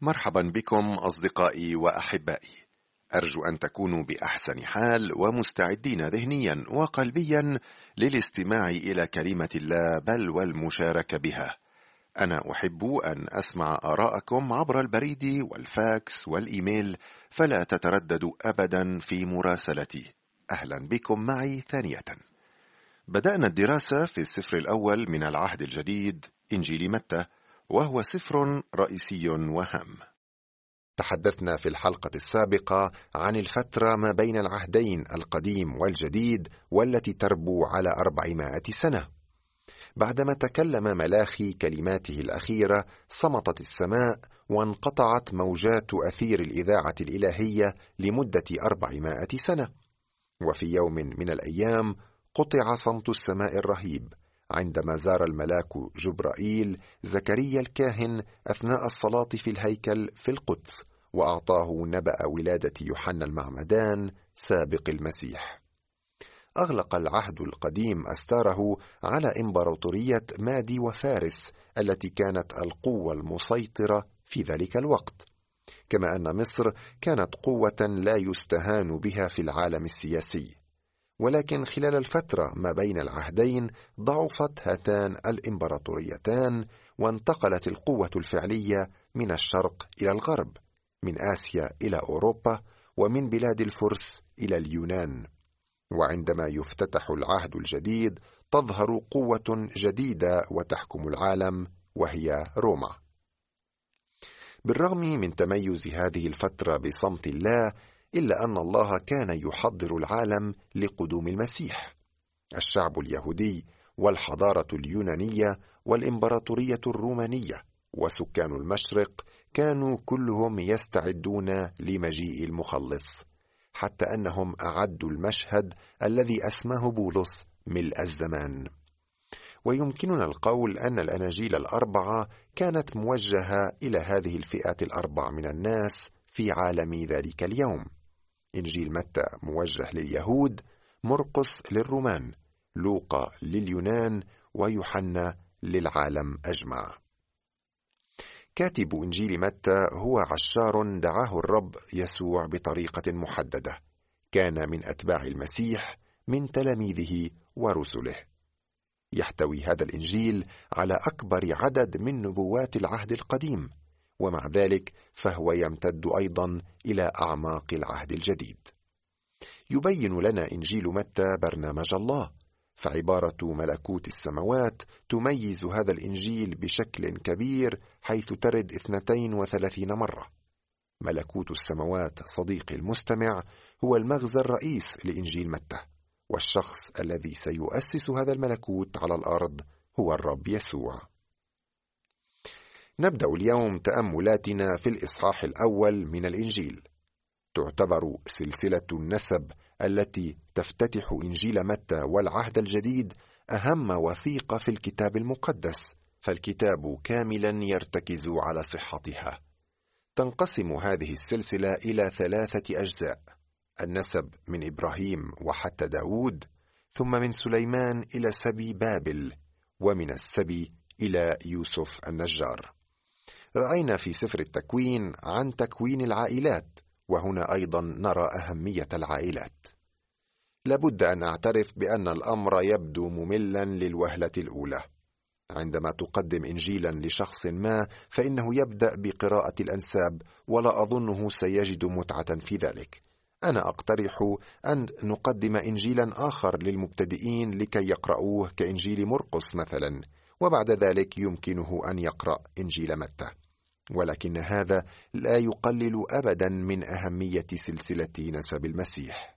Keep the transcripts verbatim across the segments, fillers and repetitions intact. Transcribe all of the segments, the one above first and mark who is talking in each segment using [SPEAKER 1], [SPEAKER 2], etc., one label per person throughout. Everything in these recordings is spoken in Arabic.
[SPEAKER 1] مرحبا بكم أصدقائي وأحبائي. أرجو أن تكونوا بأحسن حال ومستعدين ذهنيا وقلبيا للاستماع إلى كلمة الله بل والمشاركة بها. أنا أحب أن أسمع آراءكم عبر البريد والفاكس والإيميل، فلا تترددوا أبدا في مراسلتي. أهلا بكم معي ثانية. بدأنا الدراسة في السفر الأول من العهد الجديد، إنجيل متى، وهو سفر رئيسي وهام. تحدثنا في الحلقة السابقة عن الفترة ما بين العهدين القديم والجديد، والتي تربو على أربعمائة سنة. بعدما تكلم ملاخي كلماته الأخيرة صمتت السماء وانقطعت موجات أثير الإذاعة الإلهية لمدة أربعمائة سنة. وفي يوم من الأيام قطع صمت السماء الرهيب عندما زار الملاك جبرائيل زكريا الكاهن أثناء الصلاة في الهيكل في القدس، وأعطاه نبأ ولادة يوحنا المعمدان سابق المسيح. أغلق العهد القديم أستاره على إمبراطورية مادي وفارس التي كانت القوة المسيطرة في ذلك الوقت، كما أن مصر كانت قوة لا يستهان بها في العالم السياسي. ولكن خلال الفترة ما بين العهدين ضعفت هاتان الإمبراطوريتان، وانتقلت القوة الفعلية من الشرق إلى الغرب، من آسيا إلى أوروبا، ومن بلاد الفرس إلى اليونان. وعندما يفتتح العهد الجديد تظهر قوة جديدة وتحكم العالم، وهي روما. بالرغم من تميز هذه الفترة بصمت الله، إلا أن الله كان يحضر العالم لقدوم المسيح. الشعب اليهودي والحضارة اليونانية والإمبراطورية الرومانية وسكان المشرق كانوا كلهم يستعدون لمجيء المخلص، حتى أنهم أعدوا المشهد الذي أسماه بولس ملء الزمان. ويمكننا القول أن الأناجيل الأربعة كانت موجهة إلى هذه الفئات الأربع من الناس في عالم ذلك اليوم. إنجيل متى موجه لليهود، مرقس للرومان، لوقا لليونان، ويوحنا للعالم أجمع. كاتب إنجيل متى هو عشار دعاه الرب يسوع بطريقة محددة، كان من أتباع المسيح من تلاميذه ورسله. يحتوي هذا الإنجيل على أكبر عدد من نبوات العهد القديم، ومع ذلك فهو يمتد أيضا إلى أعماق العهد الجديد. يبين لنا إنجيل متى برنامج الله، فعبارة ملكوت السماوات تميز هذا الإنجيل بشكل كبير، حيث ترد اثنتين وثلاثين مرة. ملكوت السماوات صديقي المستمع هو المغزى الرئيس لإنجيل متى، والشخص الذي سيؤسس هذا الملكوت على الأرض هو الرب يسوع. نبدأ اليوم تأملاتنا في الإصحاح الأول من الإنجيل. تعتبر سلسلة النسب التي تفتتح إنجيل متى والعهد الجديد أهم وثيقة في الكتاب المقدس، فالكتاب كاملا يرتكز على صحتها. تنقسم هذه السلسلة إلى ثلاثة أجزاء: النسب من إبراهيم وحتى داود، ثم من سليمان إلى سبي بابل، ومن السبي إلى يوسف النجار. رأينا في سفر التكوين عن تكوين العائلات، وهنا أيضا نرى أهمية العائلات. لابد أن أعترف بأن الأمر يبدو مملا للوهلة الأولى. عندما تقدم إنجيلا لشخص ما فإنه يبدأ بقراءة الأنساب، ولا أظنه سيجد متعة في ذلك. أنا أقترح أن نقدم إنجيلا آخر للمبتدئين لكي يقرأوه، كإنجيل مرقس مثلا، وبعد ذلك يمكنه أن يقرأ إنجيل متى. ولكن هذا لا يقلل أبدا من أهمية سلسلة نسب المسيح.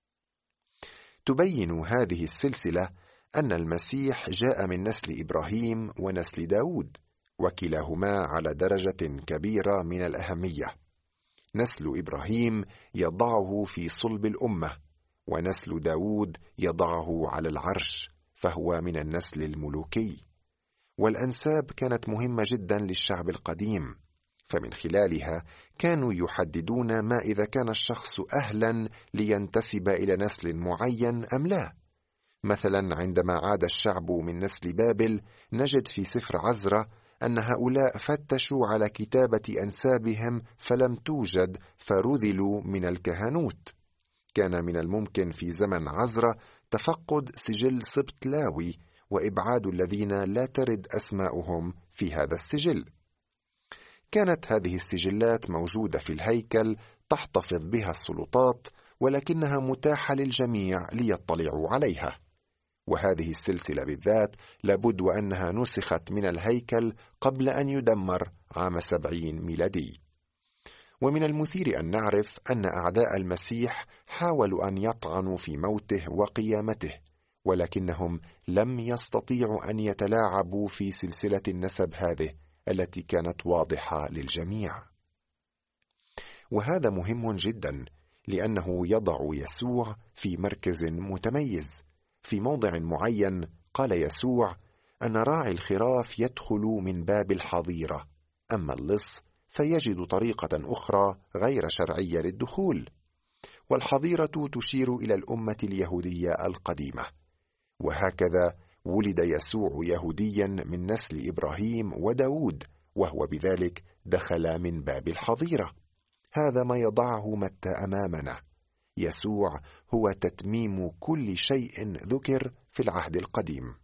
[SPEAKER 1] تبين هذه السلسلة أن المسيح جاء من نسل إبراهيم ونسل داود، وكلاهما على درجة كبيرة من الأهمية. نسل إبراهيم يضعه في صلب الأمة، ونسل داود يضعه على العرش، فهو من النسل الملوكي. والأنساب كانت مهمة جدا للشعب القديم، فمن خلالها كانوا يحددون ما إذا كان الشخص أهلا لينتسب إلى نسل معين أم لا. مثلا عندما عاد الشعب من نسل بابل، نجد في سفر عزرا أن هؤلاء فتشوا على كتابة أنسابهم فلم توجد فرذلوا من الكهنوت. كان من الممكن في زمن عزرا تفقد سجل سبط لاوي وإبعاد الذين لا ترد أسماؤهم في هذا السجل. كانت هذه السجلات موجودة في الهيكل تحتفظ بها السلطات، ولكنها متاحة للجميع ليطلعوا عليها. وهذه السلسلة بالذات لابد وأنها نسخت من الهيكل قبل أن يدمر عام سبعين ميلادي. ومن المثير أن نعرف أن أعداء المسيح حاولوا أن يطعنوا في موته وقيامته، ولكنهم لم يستطيعوا أن يتلاعبوا في سلسلة النسب هذه التي كانت واضحة للجميع. وهذا مهم جدا، لأنه يضع يسوع في مركز متميز. في موضع معين قال يسوع أن راعي الخراف يدخل من باب الحظيرة، أما اللص فيجد طريقة أخرى غير شرعية للدخول. والحظيرة تشير إلى الأمة اليهودية القديمة. وهكذا ولد يسوع يهوديا من نسل إبراهيم وداود، وهو بذلك دخل من باب الحظيرة. هذا ما يضعه متى أمامنا. يسوع هو تتميم كل شيء ذكر في العهد القديم.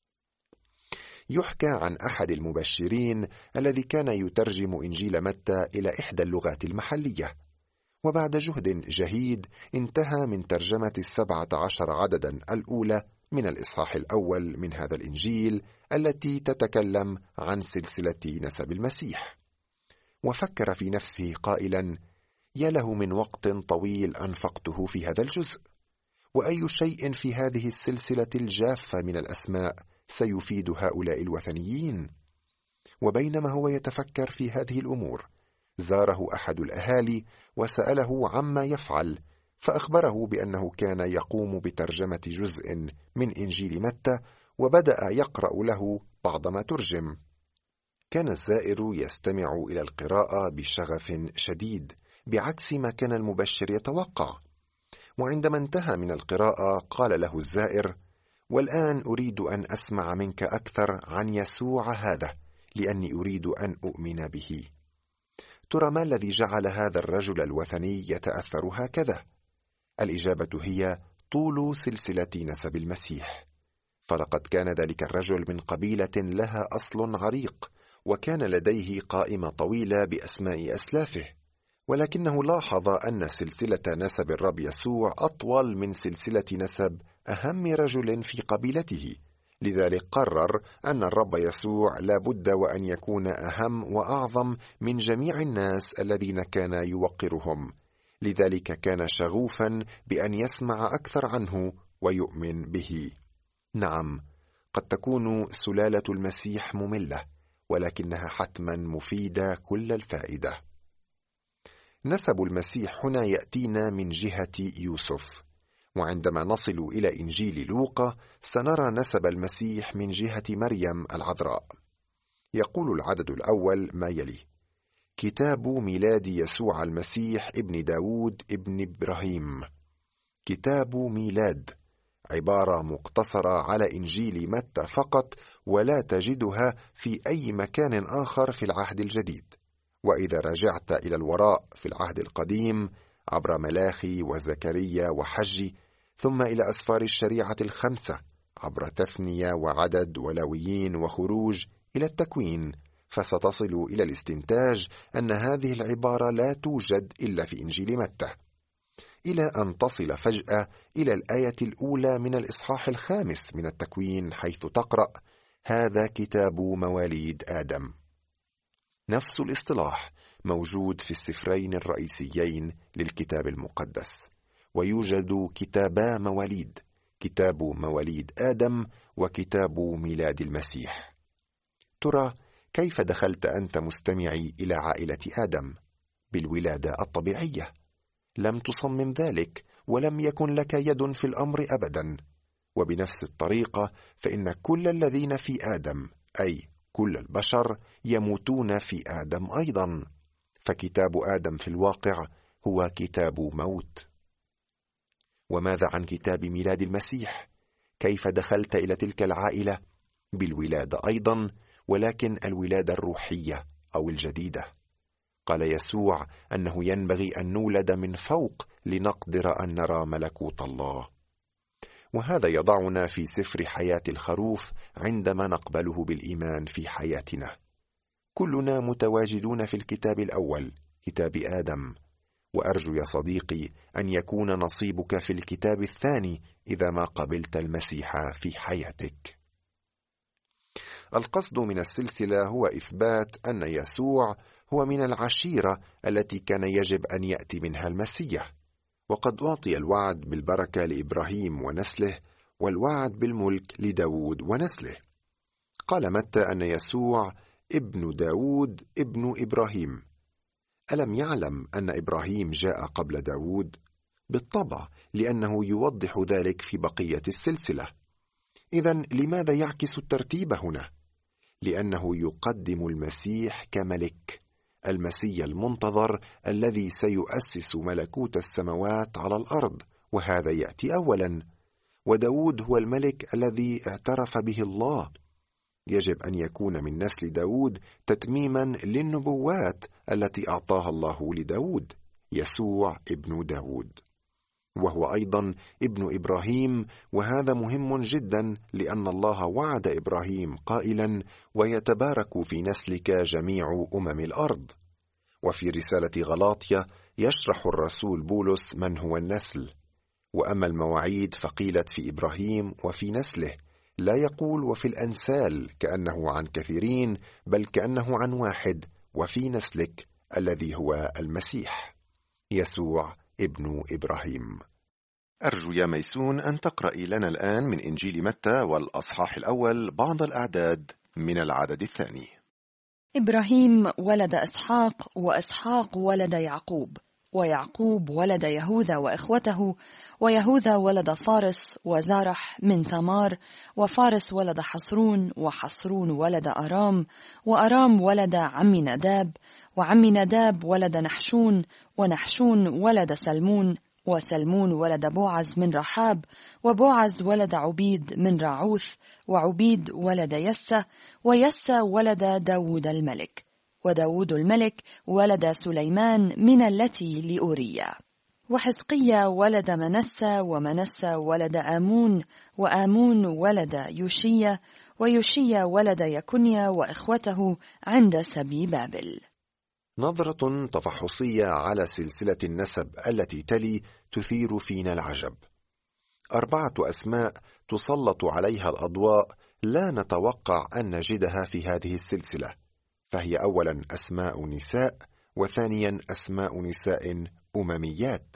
[SPEAKER 1] يحكى عن أحد المبشرين الذي كان يترجم إنجيل متى إلى إحدى اللغات المحلية، وبعد جهد جهيد انتهى من ترجمة السبعة عشر عددا الأولى من الإصحاح الأول من هذا الإنجيل التي تتكلم عن سلسلة نسب المسيح. وفكر في نفسه قائلا: يا له من وقت طويل أنفقته في هذا الجزء، وأي شيء في هذه السلسلة الجافة من الأسماء سيفيد هؤلاء الوثنيين. وبينما هو يتفكر في هذه الأمور، زاره أحد الأهالي وسأله عما يفعل، فأخبره بأنه كان يقوم بترجمة جزء من إنجيل متى، وبدأ يقرأ له بعض ما ترجم. كان الزائر يستمع إلى القراءة بشغف شديد، بعكس ما كان المبشر يتوقع. وعندما انتهى من القراءة قال له الزائر: والآن أريد أن أسمع منك أكثر عن يسوع هذا، لأني أريد أن أؤمن به. ترى ما الذي جعل هذا الرجل الوثني يتأثر هكذا؟ الإجابة هي طول سلسلة نسب المسيح. فلقد كان ذلك الرجل من قبيلة لها أصل عريق، وكان لديه قائمة طويلة بأسماء أسلافه، ولكنه لاحظ أن سلسلة نسب الرب يسوع أطول من سلسلة نسب أهم رجل في قبيلته. لذلك قرر أن الرب يسوع لا بد وأن يكون أهم وأعظم من جميع الناس الذين كان يوقرهم. لذلك كان شغوفا بأن يسمع أكثر عنه ويؤمن به. نعم، قد تكون سلالة المسيح مملة، ولكنها حتما مفيدة كل الفائدة. نسب المسيح هنا يأتينا من جهة يوسف، وعندما نصل إلى إنجيل لوقا سنرى نسب المسيح من جهة مريم العذراء. يقول العدد الأول ما يلي: كتاب ميلاد يسوع المسيح ابن داود ابن إبراهيم. كتاب ميلاد عبارة مقتصرة على إنجيل متى فقط، ولا تجدها في أي مكان آخر في العهد الجديد. وإذا رجعت إلى الوراء في العهد القديم عبر ملاخي وزكريا وحجي، ثم إلى أسفار الشريعة الخمسة عبر تثنية وعدد ولويين وخروج إلى التكوين، فستصل إلى الاستنتاج أن هذه العبارة لا توجد إلا في إنجيل متى، إلى أن تصل فجأة إلى الآية الأولى من الإصحاح الخامس من التكوين، حيث تقرأ: هذا كتاب مواليد آدم. نفس الاصطلاح موجود في السفرين الرئيسيين للكتاب المقدس، ويوجد كتابا مواليد: كتاب مواليد آدم وكتاب ميلاد المسيح. ترى كيف دخلت أنت مستمعي إلى عائلة آدم؟ بالولادة الطبيعية. لم تصمم ذلك، ولم يكن لك يد في الأمر أبدا. وبنفس الطريقة فإن كل الذين في آدم، أي كل البشر، يموتون في آدم أيضا. فكتاب آدم في الواقع هو كتاب موت. وماذا عن كتاب ميلاد المسيح؟ كيف دخلت إلى تلك العائلة؟ بالولادة أيضا، ولكن الولادة الروحية أو الجديدة. قال يسوع أنه ينبغي أن نولد من فوق لنقدر أن نرى ملكوت الله، وهذا يضعنا في سفر حياة الخروف عندما نقبله بالإيمان في حياتنا. كلنا متواجدون في الكتاب الأول، كتاب آدم، وأرجو يا صديقي أن يكون نصيبك في الكتاب الثاني إذا ما قبلت المسيح في حياتك. القصد من السلسلة هو إثبات أن يسوع هو من العشيرة التي كان يجب أن يأتي منها المسيح، وقد أعطي الوعد بالبركة لإبراهيم ونسله، والوعد بالملك لداود ونسله. قال متى أن يسوع ابن داود ابن إبراهيم. ألم يعلم أن إبراهيم جاء قبل داود؟ بالطبع، لأنه يوضح ذلك في بقية السلسلة. إذن لماذا يعكس الترتيب هنا؟ لأنه يقدم المسيح كملك، المسيح المنتظر الذي سيؤسس ملكوت السماوات على الأرض، وهذا يأتي أولا. وداود هو الملك الذي اعترف به الله. يجب أن يكون من نسل داود تتميما للنبوات التي أعطاها الله لداود، يسوع ابن داود، وهو أيضا ابن إبراهيم. وهذا مهم جدا، لأن الله وعد إبراهيم قائلا: ويتبارك في نسلك جميع أمم الأرض. وفي رسالة غلاطيا يشرح الرسول بولس من هو النسل، وأما المواعيد فقيلت في إبراهيم وفي نسله، لا يقول وفي الأنسال كأنه عن كثيرين، بل كأنه عن واحد، وفي نسلك الذي هو المسيح، يسوع ابن إبراهيم. أرجو يا ميسون أن تقرأي لنا الآن من إنجيل متى والأصحاح الأول بعض الأعداد من العدد الثاني.
[SPEAKER 2] إبراهيم ولد إسحاق، وإسحاق ولد يعقوب، ويعقوب ولد يهوذا وإخوته، ويهوذا ولد فارس وزارح من ثمار، وفارس ولد حصرون، وحصرون ولد أرام، وأرام ولد عمي نداب، وعمي نداب ولد نحشون، ونحشون ولد سلمون، وسلمون ولد بوعز من رحاب، وبوعز ولد عبيد من راعوث، وعبيد ولد يسى، ويسى ولد داود الملك، وداود الملك ولد سليمان من التي لأوريا، وحزقيا ولد منسى، ومنسى ولد آمون، وآمون ولد يوشيا، ويوشيا ولد يكونيا وإخوته عند سبي بابل.
[SPEAKER 1] نظرة تفحصية على سلسلة النسب التي تلي تثير فينا العجب. أربعة أسماء تسلط عليها الأضواء لا نتوقع أن نجدها في هذه السلسلة، فهي أولا أسماء نساء، وثانيا أسماء نساء أمميات.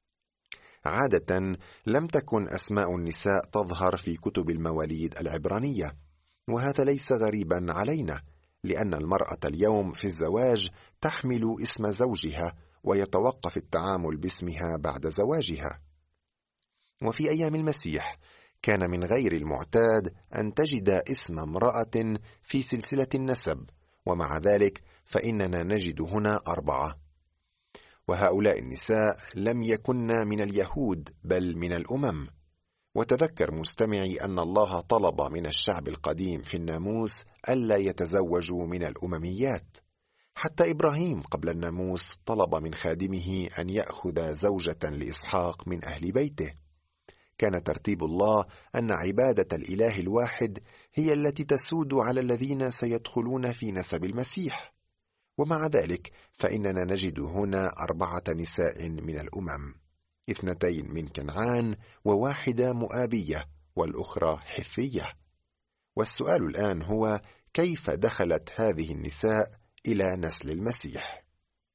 [SPEAKER 1] عادة لم تكن أسماء النساء تظهر في كتب المواليد العبرانية، وهذا ليس غريبا علينا، لأن المرأة اليوم في الزواج تحمل اسم زوجها، ويتوقف التعامل باسمها بعد زواجها. وفي أيام المسيح كان من غير المعتاد أن تجد اسم امرأة في سلسلة النسب، ومع ذلك فإننا نجد هنا أربعة، وهؤلاء النساء لم يكن من اليهود بل من الأمم. وتذكر مستمعي أن الله طلب من الشعب القديم في الناموس ألا يتزوجوا من الأمميات. حتى إبراهيم قبل الناموس طلب من خادمه أن يأخذ زوجة لإسحاق من أهل بيته. كان ترتيب الله أن عبادة الإله الواحد هي التي تسود على الذين سيدخلون في نسب المسيح، ومع ذلك فإننا نجد هنا أربعة نساء من الأمم، اثنتين من كنعان، وواحدة مؤابية، والأخرى حثية. والسؤال الآن هو: كيف دخلت هذه النساء إلى نسل المسيح؟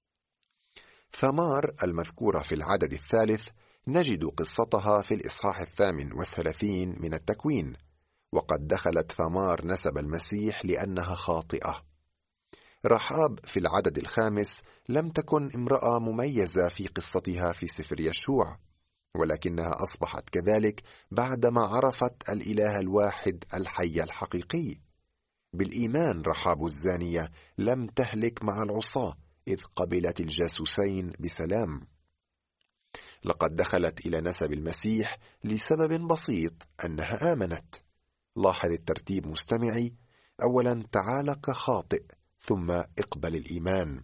[SPEAKER 1] ثمار المذكورة في العدد الثالث نجد قصتها في الإصحاح الثامن والثلاثين من التكوين، وقد دخلت ثمار نسب المسيح لأنها خاطئة. رحاب في العدد الخامس لم تكن امرأة مميزة في قصتها في سفر يشوع، ولكنها أصبحت كذلك بعدما عرفت الإله الواحد الحي الحقيقي. بالإيمان رحاب الزانية لم تهلك مع العصاة، إذ قبلت الجاسوسين بسلام. لقد دخلت إلى نسب المسيح لسبب بسيط، أنها آمنت. لاحظ الترتيب مستمعي: أولا تعال كخاطئ، ثم اقبل الإيمان.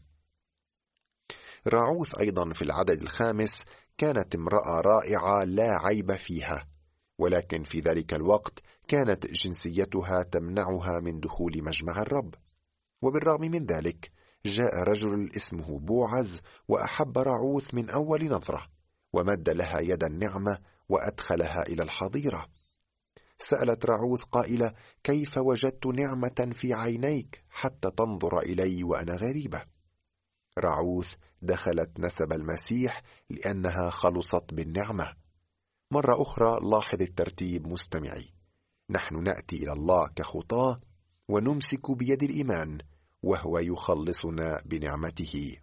[SPEAKER 1] راعوث أيضا في العدد الخامس كانت امرأة رائعة لا عيب فيها، ولكن في ذلك الوقت كانت جنسيتها تمنعها من دخول مجمع الرب. وبالرغم من ذلك جاء رجل اسمه بوعز وأحب راعوث من أول نظرة، ومد لها يد النعمة وأدخلها إلى الحظيرة. سألت راعوث قائلة: كيف وجدت نعمة في عينيك حتى تنظر إلي وأنا غريبة؟ راعوث دخلت نسب المسيح لأنها خلصت بالنعمة. مرة أخرى لاحظ الترتيب مستمعي، نحن نأتي إلى الله كخطاة ونمسك بيد الإيمان وهو يخلصنا بنعمته.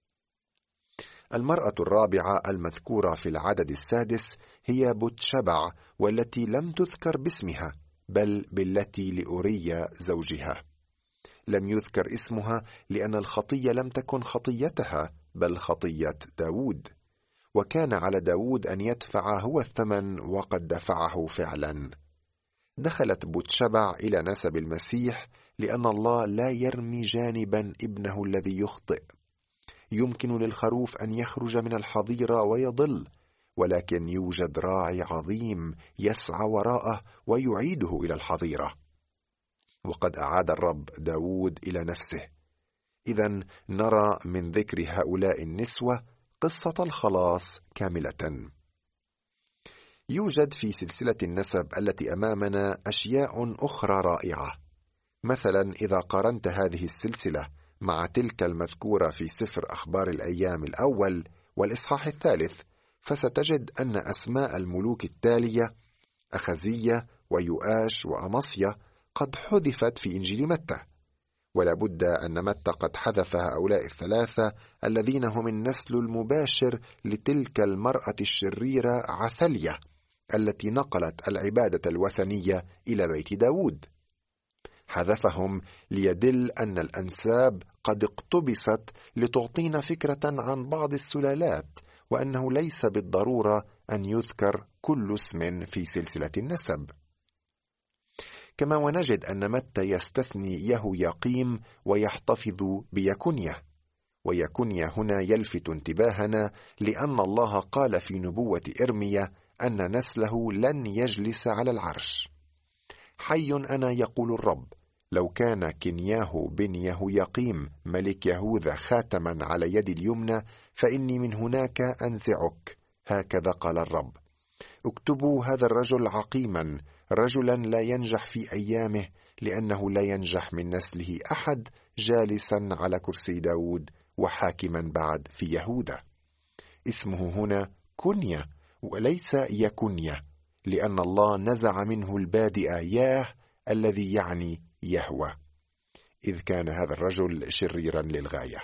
[SPEAKER 1] المرأة الرابعة المذكورة في العدد السادس هي بوتشبع، والتي لم تذكر باسمها بل بالتي لأوريا زوجها. لم يذكر اسمها لأن الخطية لم تكن خطيتها بل خطية داود، وكان على داود أن يدفع هو الثمن وقد دفعه فعلا. دخلت بوتشبع إلى نسب المسيح لأن الله لا يرمي جانبا ابنه الذي يخطئ. يمكن للخروف أن يخرج من الحظيرة ويضل، ولكن يوجد راعي عظيم يسعى وراءه ويعيده إلى الحظيرة، وقد أعاد الرب داود إلى نفسه. إذن نرى من ذكر هؤلاء النسوة قصة الخلاص كاملة. يوجد في سلسلة النسب التي أمامنا أشياء أخرى رائعة. مثلا إذا قارنت هذه السلسلة مع تلك المذكورة في سفر أخبار الأيام الأول والإصحاح الثالث، فستجد أن أسماء الملوك التالية أخزية ويؤاش وأمصيا قد حذفت في إنجيل متى، ولا بد أن متى قد حذف هؤلاء الثلاثة الذين هم النسل المباشر لتلك المرأة الشريرة عثلية التي نقلت العبادة الوثنية إلى بيت داود. حذفهم ليدل أن الأنساب قد اقتبست لتعطينا فكرة عن بعض السلالات، وأنه ليس بالضرورة أن يذكر كل اسم في سلسلة النسب. كما ونجد أن متى يستثني يهوياقيم ويحتفظ بيكونيا، ويكونيا هنا يلفت انتباهنا لأن الله قال في نبوة إرميا أن نسله لن يجلس على العرش. حي أنا يقول الرب، لو كان كنياه بن يهوياقيم ملك يهوذا خاتما على يد اليمنى فإني من هناك أنزعك، هكذا قال الرب. اكتبوا هذا الرجل عقيما، رجلا لا ينجح في أيامه، لأنه لا ينجح من نسله أحد جالسا على كرسي داود وحاكما بعد في يهوذا. اسمه هنا كنيا وليس يكونيا، لأن الله نزع منه البادئ ياه الذي يعني يهوى، إذ كان هذا الرجل شريرا للغاية.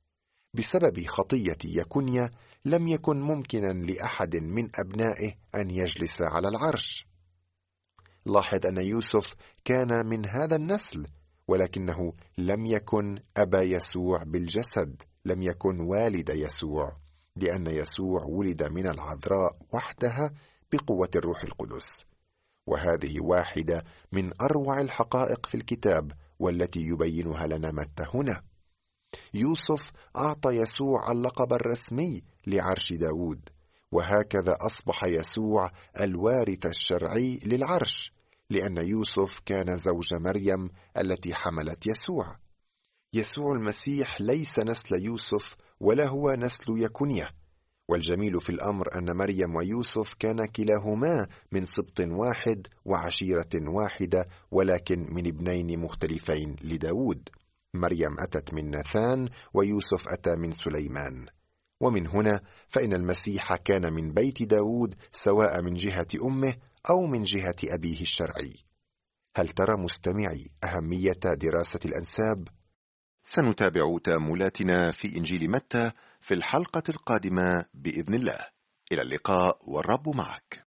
[SPEAKER 1] بسبب خطية يكونيا لم يكن ممكنا لأحد من أبنائه أن يجلس على العرش. لاحظ أن يوسف كان من هذا النسل، ولكنه لم يكن أبا يسوع بالجسد، لم يكن والد يسوع، لأن يسوع ولد من العذراء وحدها بقوة الروح القدس. وهذه واحدة من أروع الحقائق في الكتاب والتي يبينها لنا متى هنا. يوسف أعطى يسوع اللقب الرسمي لعرش داود، وهكذا أصبح يسوع الوارث الشرعي للعرش، لأن يوسف كان زوج مريم التي حملت يسوع. يسوع المسيح ليس نسل يوسف ولا هو نسل يكونيا، والجميل في الأمر أن مريم ويوسف كان كلاهما من سبط واحد وعشيرة واحدة، ولكن من ابنين مختلفين لداود. مريم أتت من ناثان ويوسف أتى من سليمان. ومن هنا فإن المسيح كان من بيت داود سواء من جهة أمه أو من جهة أبيه الشرعي. هل ترى مستمعي أهمية دراسة الأنساب؟
[SPEAKER 3] سنتابع تأملاتنا في إنجيل متى في الحلقة القادمة بإذن الله. إلى اللقاء والرب معك.